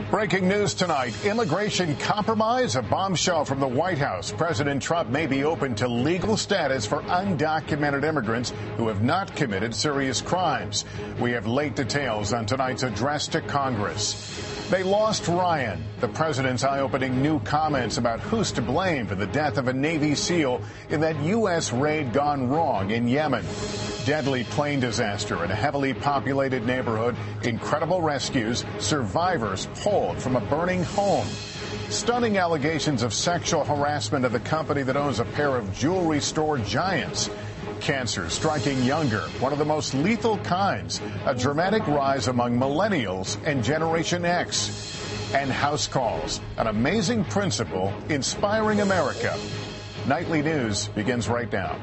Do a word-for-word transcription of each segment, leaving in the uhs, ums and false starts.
Breaking news tonight. Immigration compromise, a bombshell from the White House. President Trump may be open to legal status for undocumented immigrants who have not committed serious crimes. We have late details on tonight's address to Congress. They lost Ryan. The president's eye-opening new comments about who's to blame for the death of a Navy SEAL in that U S raid gone wrong in Yemen. Deadly plane disaster in a heavily populated neighborhood. Incredible rescues. Survivors pulled from a burning home. Stunning allegations of sexual harassment of the company that owns a pair of jewelry store giants. Cancer striking younger, one of the most lethal kinds. A dramatic rise among millennials and Generation X. And house calls, an amazing principle inspiring America. Nightly News begins right now.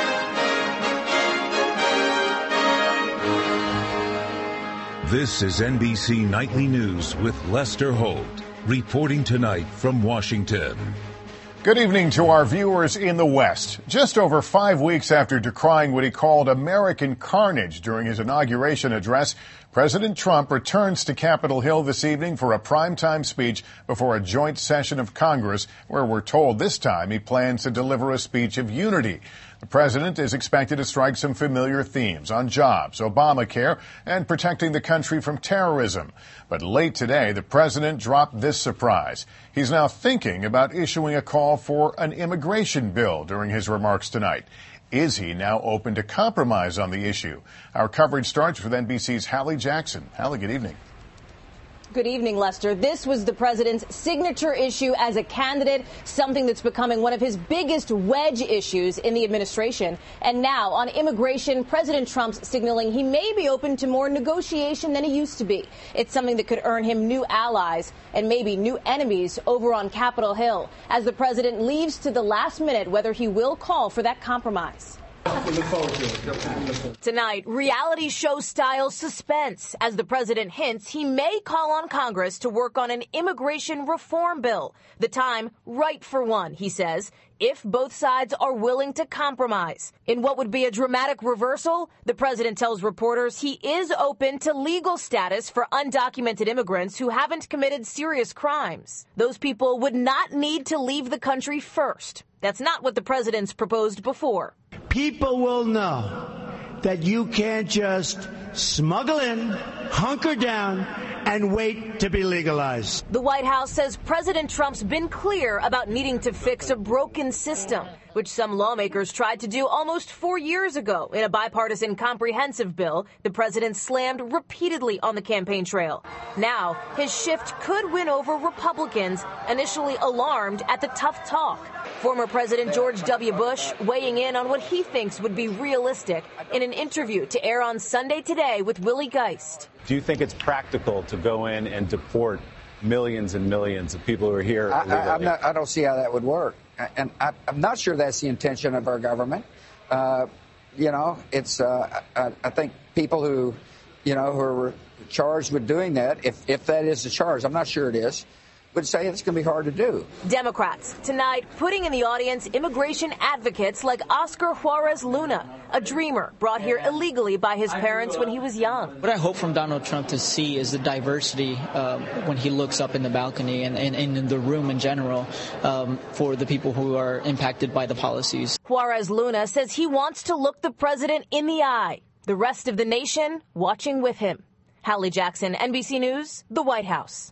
This is N B C Nightly News with Lester Holt, reporting tonight from Washington. Good evening to our viewers in the West. Just over five weeks after decrying what he called American carnage during his inauguration address, President Trump returns to Capitol Hill this evening for a primetime speech before a joint session of Congress, where we're told this time he plans to deliver a speech of unity. The president is expected to strike some familiar themes on jobs, Obamacare, and protecting the country from terrorism. But late today, the president dropped this surprise. He's now thinking about issuing a call for an immigration bill during his remarks tonight. Is he now open to compromise on the issue? Our coverage starts with N B C's Hallie Jackson. Hallie, good evening. Good evening, Lester. This was the president's signature issue as a candidate, something that's becoming one of his biggest wedge issues in the administration. And now on immigration, President Trump's signaling he may be open to more negotiation than he used to be. It's something that could earn him new allies and maybe new enemies over on Capitol Hill as the president leaves to the last minute whether he will call for that compromise. Tonight, reality show style suspense as the president hints he may call on Congress to work on an immigration reform bill. The time right for one, he says, if both sides are willing to compromise. In what would be a dramatic reversal, the president tells reporters he is open to legal status for undocumented immigrants who haven't committed serious crimes. Those people would not need to leave the country first. That's not what the president's proposed before. People will know that you can't just smuggle in, hunker down, and wait to be legalized. The White House says President Trump's been clear about needing to fix a broken system, which some lawmakers tried to do almost four years ago in a bipartisan comprehensive bill the president slammed repeatedly on the campaign trail. Now, his shift could win over Republicans, initially alarmed at the tough talk. Former President George W. Bush weighing in on what he thinks would be realistic in an interview to air on Sunday Today with Willie Geist. Do you think it's practical to go in and deport millions and millions of people who are here I, illegally? I, I'm not, I don't see how that would work. And I, I'm not sure that's the intention of our government. Uh, you know, it's uh, I, I think people who, you know, who are charged with doing that, if, if that is the charge, I'm not sure it is, would say it's going to be hard to do. Democrats tonight putting in the audience immigration advocates like Oscar Juarez Luna, a dreamer brought here illegally by his parents when he was young. What I hope from Donald Trump to see is the diversity uh, when he looks up in the balcony and, and, and in the room in general um, for the people who are impacted by the policies. Juarez Luna says he wants to look the president in the eye. The rest of the nation watching with him. Hallie Jackson, N B C News, the White House.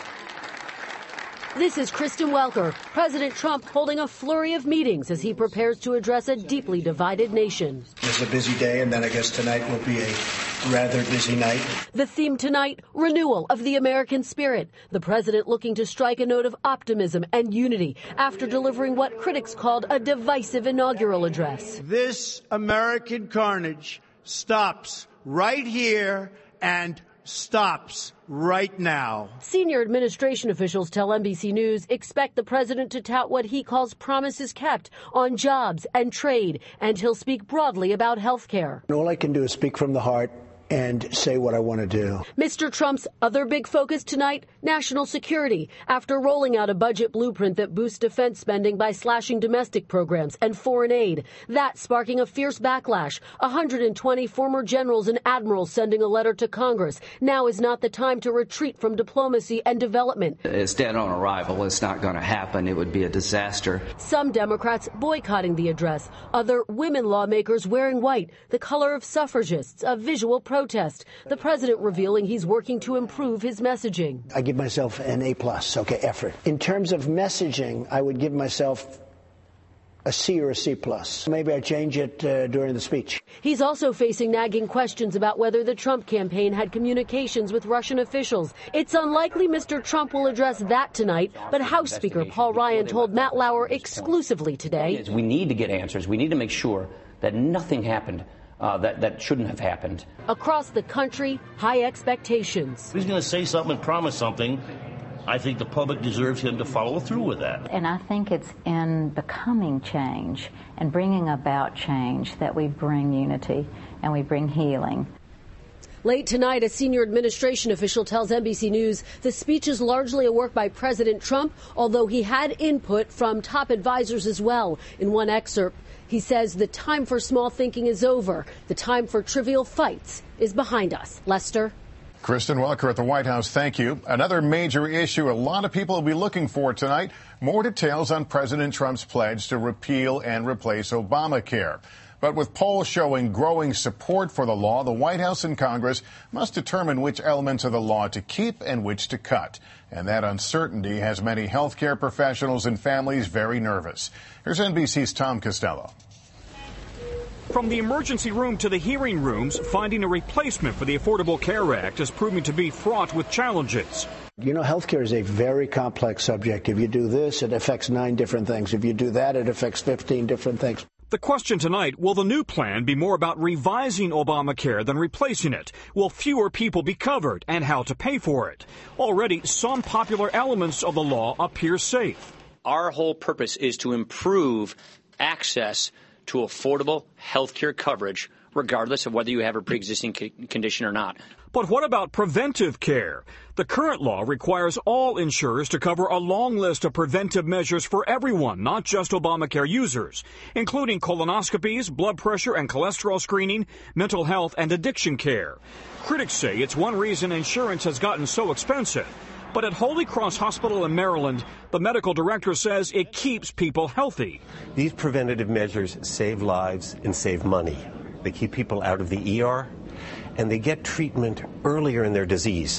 This is Kristen Welker. President Trump holding a flurry of meetings as he prepares to address a deeply divided nation. It's a busy day, and then I guess tonight will be a rather busy night. The theme tonight, renewal of the American spirit. The president looking to strike a note of optimism and unity after delivering what critics called a divisive inaugural address. This American carnage stops right here and stops right now. Senior administration officials tell N B C News expect the president to tout what he calls promises kept on jobs and trade, and he'll speak broadly about health care. All I can do is speak from the heart and say what I want to do. Mister Trump's other big focus tonight, national security, after rolling out a budget blueprint that boosts defense spending by slashing domestic programs and foreign aid. That sparking a fierce backlash. one hundred twenty former generals and admirals sending a letter to Congress. Now is not the time to retreat from diplomacy and development. It's dead on arrival. It's not going to happen. It would be a disaster. Some Democrats boycotting the address. Other women lawmakers wearing white, the color of suffragists, a visual protest. The president revealing he's working to improve his messaging. I give myself an A plus, okay, effort. In terms of messaging, I would give myself a C or a C plus. Maybe I change it uh, during the speech. He's also facing nagging questions about whether the Trump campaign had communications with Russian officials. It's unlikely Mister Trump will address that tonight, but House Speaker Paul Ryan told Matt Lauer exclusively today. We need to get answers. We need to make sure that nothing happened uh, that, that shouldn't have happened. Across the country, high expectations. He's going to say something and promise something. I think the public deserves him to follow through with that. And I think it's in becoming change and bringing about change that we bring unity and we bring healing. Late tonight, a senior administration official tells N B C News the speech is largely a work by President Trump, although he had input from top advisors as well. In one excerpt, he says the time for small thinking is over. The time for trivial fights is behind us. Lester? Kristen Welker at the White House, thank you. Another major issue a lot of people will be looking for tonight. More details on President Trump's pledge to repeal and replace Obamacare. But with polls showing growing support for the law, the White House and Congress must determine which elements of the law to keep and which to cut. And that uncertainty has many health care professionals and families very nervous. Here's N B C's Tom Costello. From the emergency room to the hearing rooms, finding a replacement for the Affordable Care Act is proving to be fraught with challenges. You know, healthcare is a very complex subject. If you do this, it affects nine different things. If you do that, it affects fifteen different things. The question tonight, will the new plan be more about revising Obamacare than replacing it? Will fewer people be covered, and how to pay for it? Already, some popular elements of the law appear safe. Our whole purpose is to improve access to affordable health care coverage, regardless of whether you have a pre-existing condition or not. But what about preventive care? The current law requires all insurers to cover a long list of preventive measures for everyone, not just Obamacare users, including colonoscopies, blood pressure and cholesterol screening, mental health and addiction care. Critics say it's one reason insurance has gotten so expensive. But at Holy Cross Hospital in Maryland, the medical director says it keeps people healthy. These preventative measures save lives and save money. They keep people out of the E R, and they get treatment earlier in their disease.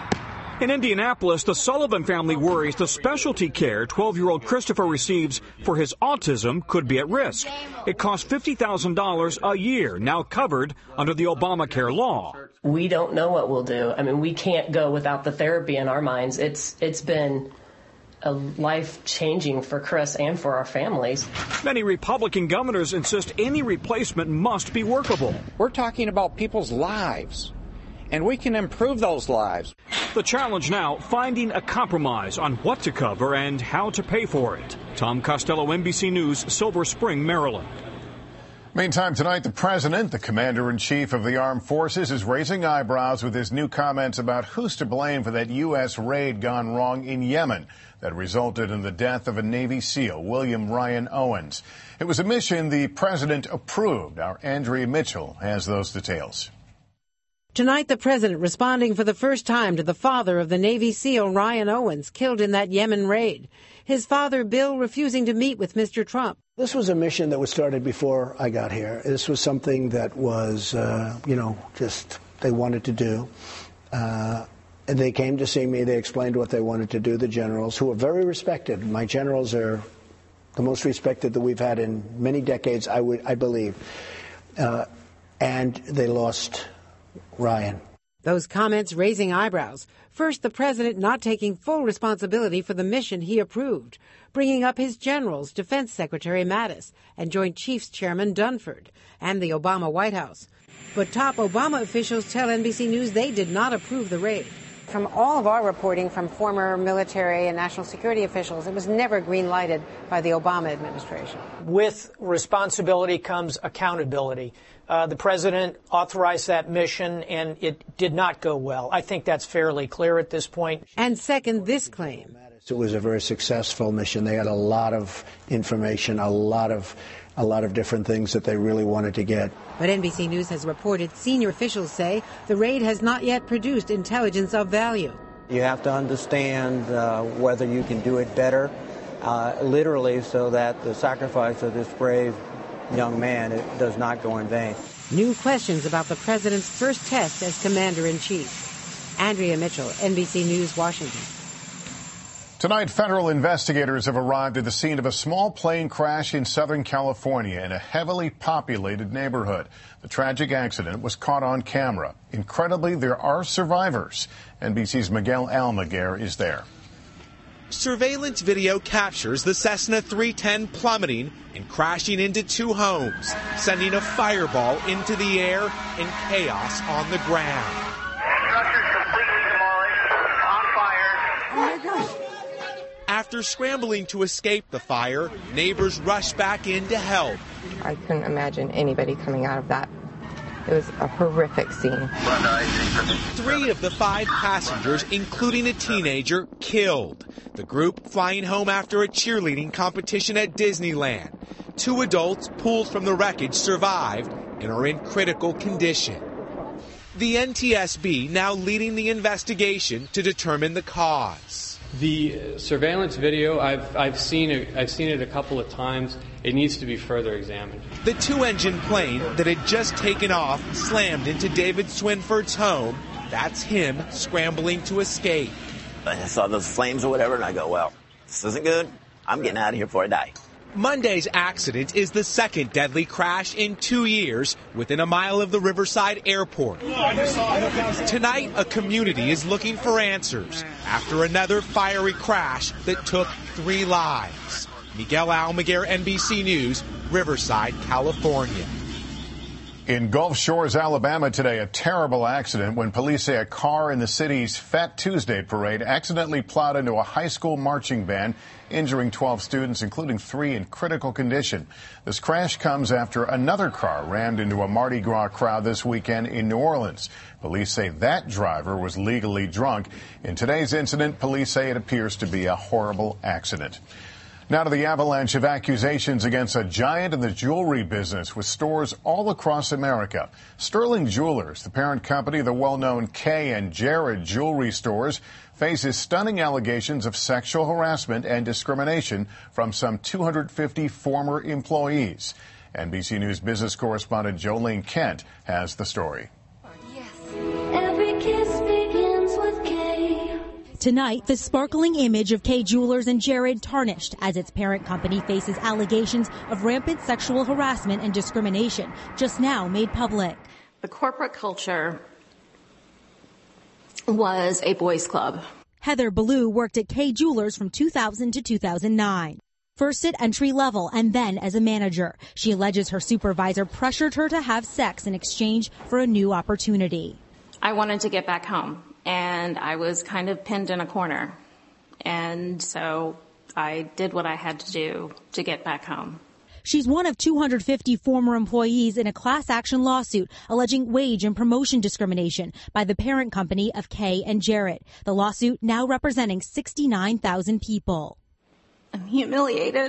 In Indianapolis, the Sullivan family worries the specialty care twelve-year-old Christopher receives for his autism could be at risk. It costs fifty thousand dollars a year, now covered under the Obamacare law. We don't know what we'll do. I mean, we can't go without the therapy in our minds. It's it's been a life-changing for Chris and for our families. Many Republican governors insist any replacement must be workable. We're talking about people's lives, and we can improve those lives. The challenge now, finding a compromise on what to cover and how to pay for it. Tom Costello, N B C News, Silver Spring, Maryland. Meantime, tonight, the president, the commander-in-chief of the armed forces, is raising eyebrows with his new comments about who's to blame for that U S raid gone wrong in Yemen that resulted in the death of a Navy SEAL, William Ryan Owens. It was a mission the president approved. Our Andrea Mitchell has those details. Tonight, the president responding for the first time to the father of the Navy SEAL Ryan Owens, killed in that Yemen raid. His father, Bill, refusing to meet with Mister Trump. This was a mission that was started before I got here. This was something that was, uh, you know, just they wanted to do. Uh, and they came to see me. They explained what they wanted to do, the generals, who are very respected. My generals are the most respected that we've had in many decades, I would, I believe. Uh, and they lost Ryan. Those comments raising eyebrows. First, the president not taking full responsibility for the mission he approved, bringing up his generals, Defense Secretary Mattis and Joint Chiefs Chairman Dunford, and the Obama White House. But top Obama officials tell N B C News they did not approve the raid. From all of our reporting from former military and national security officials, it was never green-lighted by the Obama administration. With responsibility comes accountability. Uh, the president authorized that mission, and it did not go well. I think that's fairly clear at this point. And second, this claim. It was a very successful mission. They had a lot of information, a lot of a lot of different things that they really wanted to get. But N B C News has reported senior officials say the raid has not yet produced intelligence of value. You have to understand uh, whether you can do it better, uh, literally, so that the sacrifice of this brave young man, it does not go in vain. New questions about the president's first test as commander-in-chief. Andrea Mitchell, N B C News, Washington. Tonight, federal investigators have arrived at the scene of a small plane crash in Southern California in a heavily populated neighborhood. The tragic accident was caught on camera. Incredibly, there are survivors. N B C's Miguel Almaguer is there. Surveillance video captures the Cessna three ten plummeting and crashing into two homes, sending a fireball into the air and chaos on the ground. Structures completely demolished, on fire. Oh my gosh. After scrambling to escape the fire, neighbors rushed back in to help. I couldn't imagine anybody coming out of that. It was a horrific scene. Three of the five passengers, including a teenager, killed. The group flying home after a cheerleading competition at Disneyland. Two adults pulled from the wreckage survived and are in critical condition. The N T S B now leading the investigation to determine the cause. The surveillance video, I've I've seen it, I've seen it a couple of times. It needs to be further examined. The two-engine plane that had just taken off slammed into David Swinford's home. That's him scrambling to escape. I saw those flames or whatever, and I go, well, this isn't good. I'm getting out of here before I die. Monday's accident is the second deadly crash in two years within a mile of the Riverside Airport. Tonight, a community is looking for answers after another fiery crash that took three lives. Miguel Almaguer, N B C News, Riverside, California. In Gulf Shores, Alabama today, a terrible accident when police say a car in the city's Fat Tuesday parade accidentally plowed into a high school marching band, injuring twelve students, including three in critical condition. This crash comes after another car rammed into a Mardi Gras crowd this weekend in New Orleans. Police say that driver was legally drunk. In today's incident, police say it appears to be a horrible accident. Now to the avalanche of accusations against a giant in the jewelry business with stores all across America. Sterling Jewelers, the parent company of the well-known Kay and Jared jewelry stores, faces stunning allegations of sexual harassment and discrimination from some two hundred fifty former employees. N B C News business correspondent Jolene Kent has the story. Every kiss begins with Kay. Tonight, the sparkling image of Kay Jewelers and Jared tarnished as its parent company faces allegations of rampant sexual harassment and discrimination, just now made public. The corporate culture was a boys' club. Heather Ballou worked at Kay Jewelers from two thousand to two thousand nine. First at entry level and then as a manager. She alleges her supervisor pressured her to have sex in exchange for a new opportunity. I wanted to get back home, and I was kind of pinned in a corner. And so I did what I had to do to get back home. She's one of two hundred fifty former employees in a class action lawsuit alleging wage and promotion discrimination by the parent company of Kay and Jared. The lawsuit now representing sixty-nine thousand people. I'm humiliated.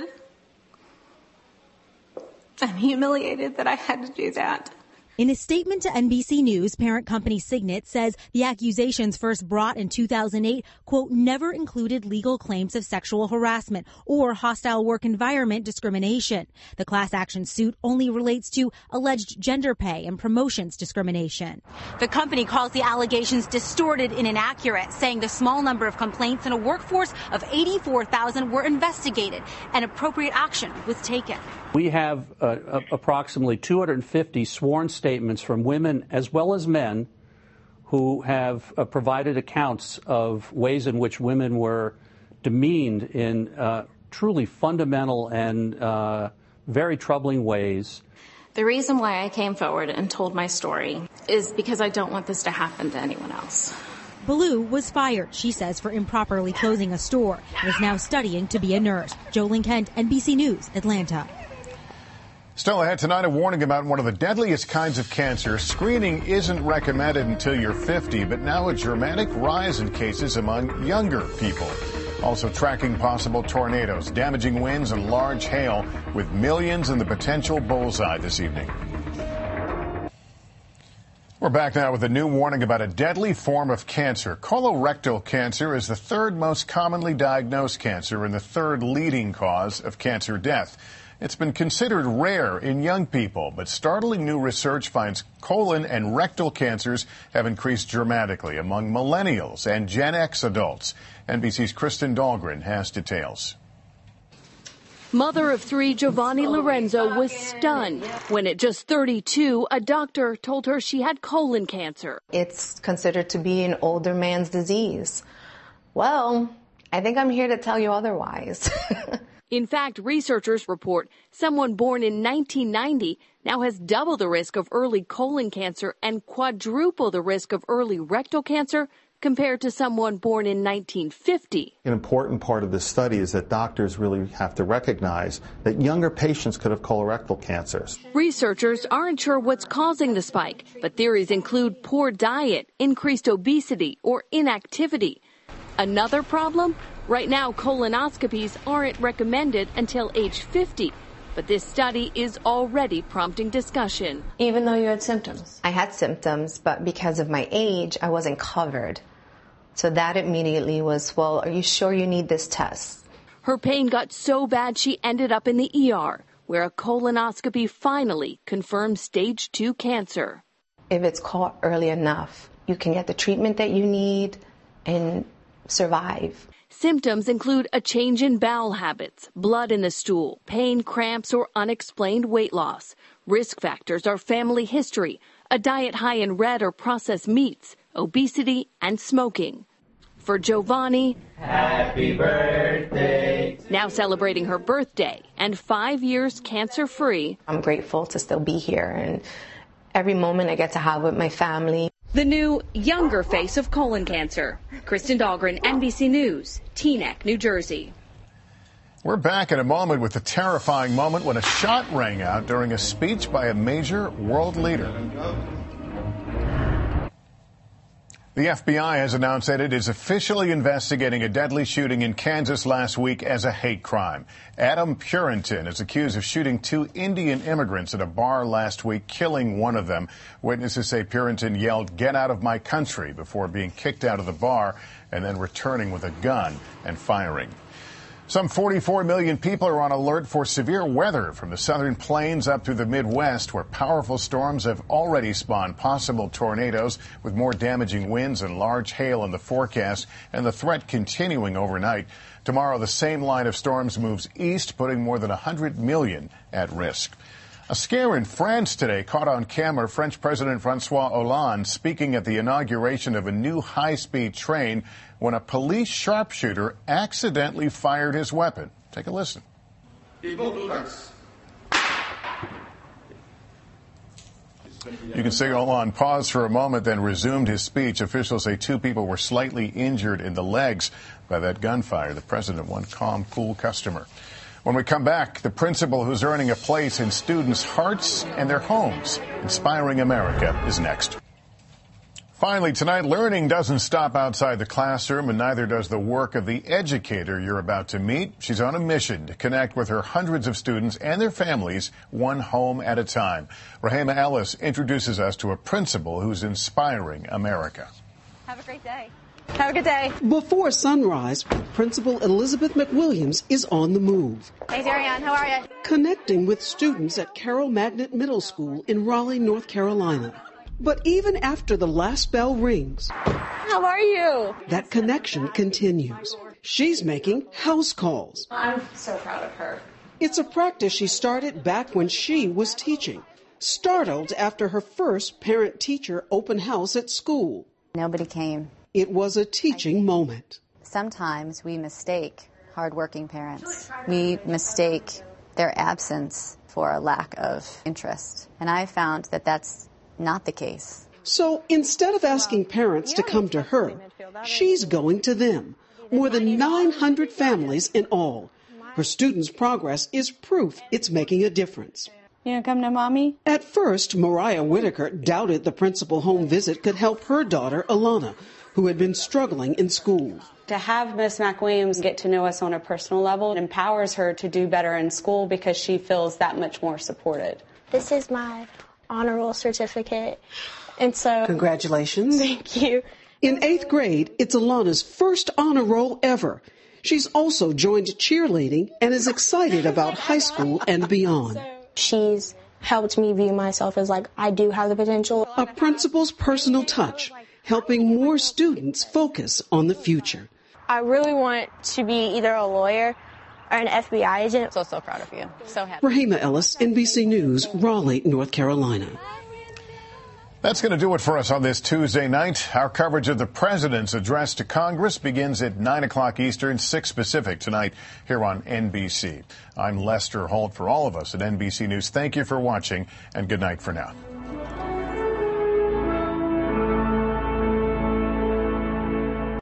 I'm humiliated that I had to do that. In a statement to N B C News, parent company Signet says the accusations first brought in two thousand eight, quote, never included legal claims of sexual harassment or hostile work environment discrimination. The class action suit only relates to alleged gender pay and promotions discrimination. The company calls the allegations distorted and inaccurate, saying the small number of complaints in a workforce of eighty-four thousand were investigated and appropriate action was taken. We have uh, approximately two hundred fifty sworn statements from women as well as men who have uh, provided accounts of ways in which women were demeaned in uh, truly fundamental and uh, very troubling ways. The reason why I came forward and told my story is because I don't want this to happen to anyone else. Ballou was fired, she says, for improperly closing a store and is now studying to be a nurse. Jolene Kent, N B C News, Atlanta. Still ahead tonight, a warning about one of the deadliest kinds of cancer. Screening isn't recommended until you're fifty, but now a dramatic rise in cases among younger people. Also tracking possible tornadoes, damaging winds, and large hail, with millions in the potential bullseye this evening. We're back now with a new warning about a deadly form of cancer. Colorectal cancer is the third most commonly diagnosed cancer and the third leading cause of cancer death. It's been considered rare in young people, but startling new research finds colon and rectal cancers have increased dramatically among millennials and Gen X adults. N B C's Kristen Dahlgren has details. Mother of three, Giovanni Lorenzo, was stunned when at just thirty-two, a doctor told her she had colon cancer. It's considered to be an older man's disease. Well, I think I'm here to tell you otherwise. In fact, researchers report someone born in nineteen ninety now has double the risk of early colon cancer and quadruple the risk of early rectal cancer compared to someone born in nineteen fifty. An important part of this study is that doctors really have to recognize that younger patients could have colorectal cancers. Researchers aren't sure what's causing the spike, but theories include poor diet, increased obesity, or inactivity. Another problem? Right now, colonoscopies aren't recommended until age fifty, but this study is already prompting discussion. Even though you had symptoms? I had symptoms, but because of my age, I wasn't covered. So that immediately was, well, are you sure you need this test? Her pain got so bad she ended up in the E R, where a colonoscopy finally confirmed stage two cancer. If it's caught early enough, you can get the treatment that you need and survive. Symptoms include a change in bowel habits, blood in the stool, pain, cramps, or unexplained weight loss. Risk factors are family history, a diet high in red or processed meats, obesity, and smoking. For Giovanni, happy birthday. Now celebrating her birthday and five years cancer-free. I'm grateful to still be here and every moment I get to have with my family. The new, younger face of colon cancer. Kristen Dahlgren, N B C News, Teaneck, New Jersey. We're back in a moment with the terrifying moment when a shot rang out during a speech by a major world leader. The F B I has announced that it is officially investigating a deadly shooting in Kansas last week as a hate crime. Adam Purinton is accused of shooting two Indian immigrants at a bar last week, killing one of them. Witnesses say Purinton yelled, "Get out of my country," before being kicked out of the bar and then returning with a gun and firing. Some forty-four million people are on alert for severe weather from the southern plains up through the Midwest, where powerful storms have already spawned possible tornadoes with more damaging winds and large hail in the forecast, and the threat continuing overnight. Tomorrow, the same line of storms moves east, putting more than one hundred million at risk. A scare in France today caught on camera French President Francois Hollande speaking at the inauguration of a new high-speed train when a police sharpshooter accidentally fired his weapon. Take a listen. You can see Hollande paused for a moment, then resumed his speech. Officials say two people were slightly injured in the legs by that gunfire. The president, one calm, cool customer. When we come back, the principal who's earning a place in students' hearts and their homes. Inspiring America is next. Finally, tonight, learning doesn't stop outside the classroom, and neither does the work of the educator you're about to meet. She's on a mission to connect with her hundreds of students and their families, one home at a time. Rahema Ellis introduces us to a principal who's inspiring America. Have a great day. Have a good day. Before sunrise, Principal Elizabeth McWilliams is on the move. Hey, Darian, how are you? Connecting with students at Carroll Magnet Middle School in Raleigh, North Carolina. But even after the last bell rings, how are you? That connection continues. She's making house calls. I'm so proud of her. It's a practice she started back when she was teaching. Startled after her first parent-teacher open house at school. Nobody came. It was a teaching moment. Sometimes we mistake hardworking parents. We mistake their absence for a lack of interest. And I found that that's not the case. So instead of asking parents to come to her, she's going to them. More than nine hundred families in all. Her students' progress is proof it's making a difference. You gonna come to mommy? At first, Mariah Whitaker doubted the principal home visit could help her daughter, Alana, who had been struggling in school. To have Miss McWilliams get to know us on a personal level empowers her to do better in school because she feels that much more supported. This is my honor roll certificate. And so... Congratulations. Thank you. In eighth grade, it's Alana's first honor roll ever. She's also joined cheerleading and is excited about high school and beyond. She's helped me view myself as like, I do have the potential. A principal's personal touch, helping more students focus on the future. I really want to be either a lawyer or an F B I agent. So, so proud of you. So happy. Rahima Ellis, N B C News, Raleigh, North Carolina. That's going to do it for us on this Tuesday night. Our coverage of the president's address to Congress begins at nine o'clock Eastern, six Pacific tonight here on N B C. I'm Lester Holt. For all of us at N B C News, thank you for watching and good night for now.